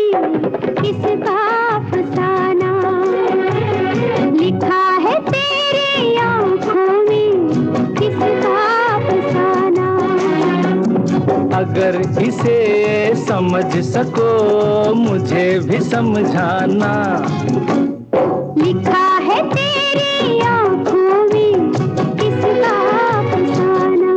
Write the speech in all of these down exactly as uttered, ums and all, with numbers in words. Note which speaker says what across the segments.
Speaker 1: किसका अफसाना, लिखा है तेरी आँखों में किसका अफसाना।
Speaker 2: अगर इसे समझ सको मुझे भी समझाना,
Speaker 1: लिखा है तेरी आँखों में किसका अफसाना।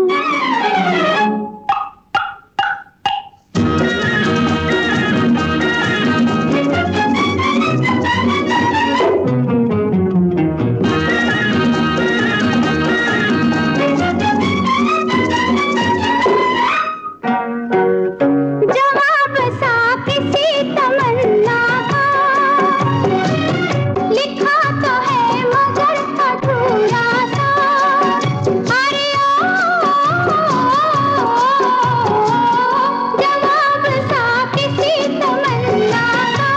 Speaker 1: जवाब सा किसी तमन्ना का लिखा तो है मगर अधूरा सा। अरे ओ, जवाब सा किसी तमन्ना का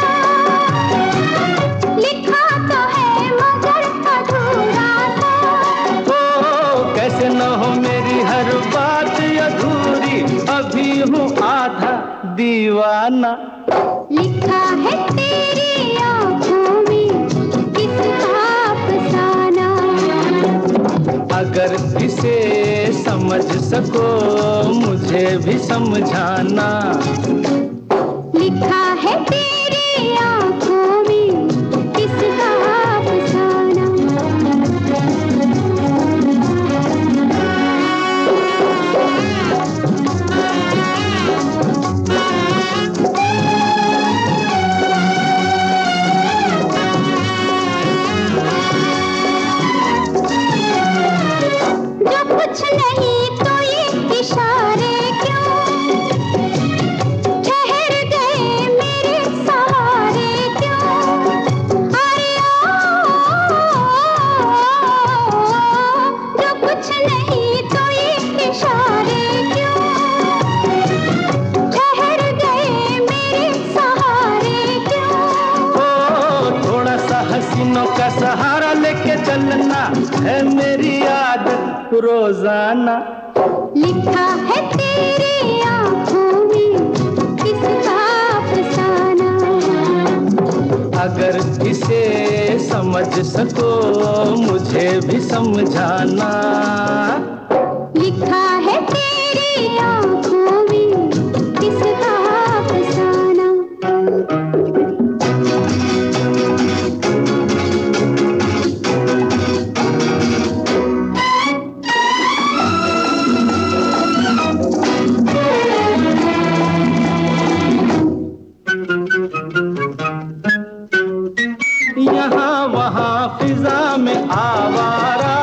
Speaker 1: लिखा तो है मगर अधूरा सा।
Speaker 2: ओ कैसे न हो मेरी हर बात अधूरी, अभी हूँ आधा दीवाना।
Speaker 1: लिखा है तेरी आँखों में किसका अफसाना।
Speaker 2: अगर इसे समझ सको मुझे भी समझाना,
Speaker 1: लिखा है तेरी आँखों में किसका अफसाना। जो कुछ नहीं तो ये इशारे क्यों, ठहर गए मेरे सहारे क्यों। अरे ओ, जो कुछ नहीं तो ये इशारे क्यों, ठहर गए मेरे सहारे क्यों।
Speaker 2: ओ थोड़ा सा हसीनों का सहारा लेके चलना है मेरी आदत रोजाना।
Speaker 1: लिखा है तेरी आँखों में किसका अफसाना।
Speaker 2: अगर इसे समझ सको मुझे भी समझाना,
Speaker 1: लिखा है तेरी आँखों में किसका अफसाना।
Speaker 2: यहाँ वहाँ फिजा में आवारा,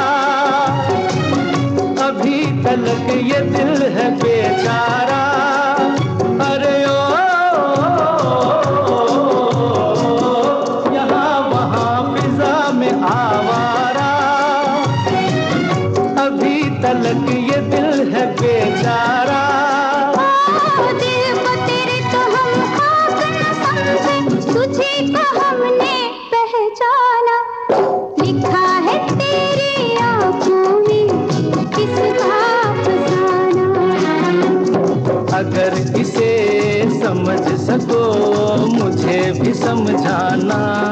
Speaker 2: अभी तलक ये दिल है बेचारा। अरे ओ, यहाँ वहाँ फिजा में आवारा, अभी तलक ये दिल है बेचारा।
Speaker 1: ओ दिल को तेरे तो हम खाक न समझे, तुझे को हमने पहचाना। लिखा है तेरी आँखों में किसका अफसाना।
Speaker 2: अगर इसे समझ सको मुझे भी समझाना।